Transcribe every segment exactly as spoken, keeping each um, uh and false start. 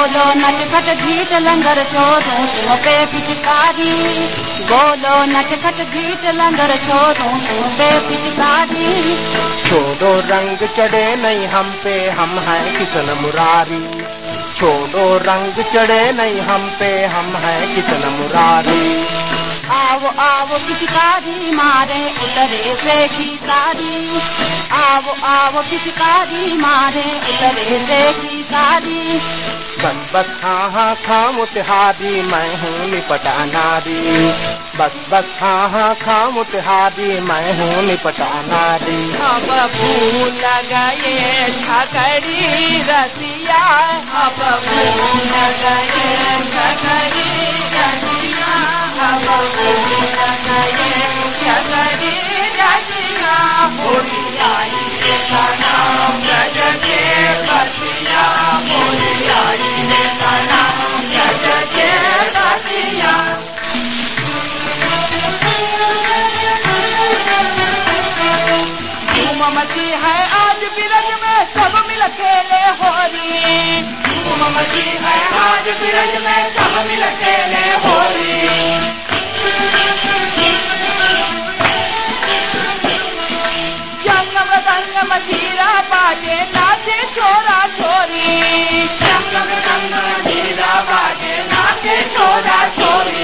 बोलो नटखट घीट लंगर छोड़ूं तुम पे पिचकारी, बोलो नटखट घीट लंगर छोड़ूं तुम पे पिचकारी। छोड़ो रंग चढ़े नहीं हम पे, हम हैं किशन मुरारी। छोड़ो रंग चढ़े नहीं हम पे, हम हैं किशन मुरारी। आओ आओ पिचकारी मारे उतरे से खिसारी, आओ आओ पिचकारी मारे उतरे से खिसारी। बस बस हाँ हाँ खाम तिहारी, मैं हूँ निपटा नारी। बस बस हाँ हाँ खाम तिहारी, मैं हूँ निपटा नारी। अब फूल गए छकड़ी रसिया, अब फूल गए छकड़ी रसिया, अब फूल गए छकड़ी रसिया। होली आई का नाम ब्रज के बसिया, होली आई का नाम ब्रज के बसिया। मची है आज बिरज में सब मिल खेले होली, मची है आज बिरज में सब मिल खेले होली। जंग मृदंग मजीरा बाजे नाचे छोरा छोरी, जंग मृदंग मजीरा बाजे नाचे छोरा छोरी।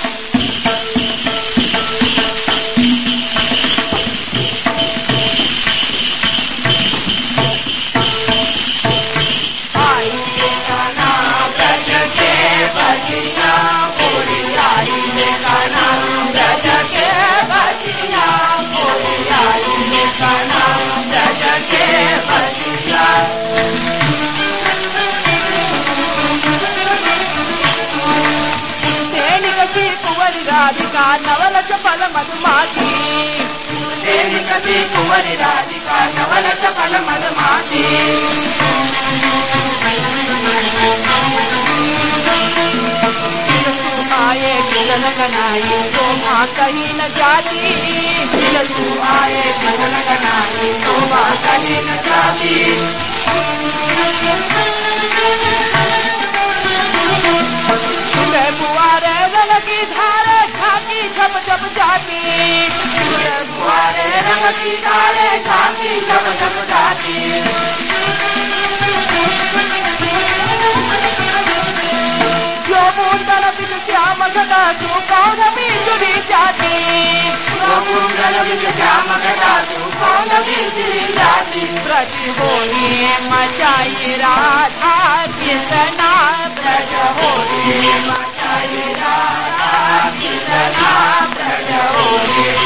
राधिका नवल चपल मधुमाती, कभी कुंवरी राधिका नवल चपल मधुमाती। आए किलन कनाई तो माँ कहीं न जाती, तू आए किलन कनाई तो माँ कहीं न जाती। बुआरे रंग की धारे झांकी झप झप जाती, बुआरे रंग की धारे झांकी झप झप जाती। जो मुंडल बिच श्याम घटा तू कौन भी जुड़ी जाती, जो मुंडल बिच श्याम घटा तू कौन भी जुड़ी जाती। ब्रज होली मचाई राधा कृष्णा, ब्रज होली मचाई राधा कृष्णा, ब्रज होली